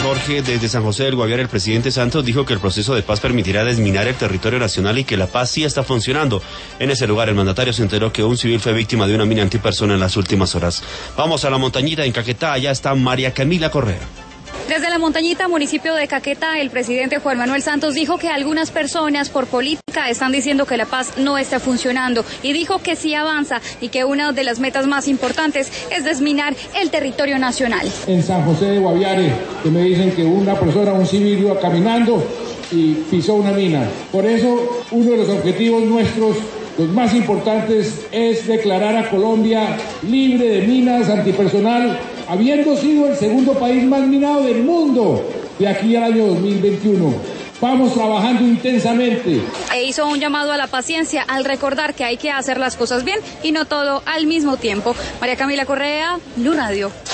Jorge, desde San José del Guaviare, el presidente Santos dijo que el proceso de paz permitirá desminar el territorio nacional y que la paz sí está funcionando. En ese lugar, el mandatario se enteró que un civil fue víctima de una mina antipersona en las últimas horas. Vamos a la montañita en Caquetá, allá está María Camila Correa. Desde la montañita, municipio de Caquetá, el presidente Juan Manuel Santos dijo que algunas personas por política están diciendo que la paz no está funcionando y dijo que sí avanza y que una de las metas más importantes es desminar el territorio nacional. En San José de Guaviare, que me dicen que una persona, un civil, iba caminando y pisó una mina. Por eso, uno de los objetivos nuestros, los más importantes, es declarar a Colombia libre de minas antipersonal, habiendo sido el segundo país más minado del mundo de aquí al año 2021. Vamos trabajando intensamente. E hizo un llamado a la paciencia al recordar que hay que hacer las cosas bien y no todo al mismo tiempo. María Camila Correa, Blue Radio.